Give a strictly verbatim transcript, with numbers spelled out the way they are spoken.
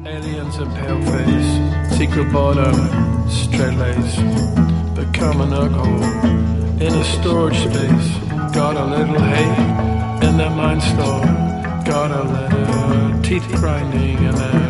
Aliens and paleface, secret border, straight lace, become an alcohol in a storage space. Got a little hate in that mind store. Got a little teeth grinding and a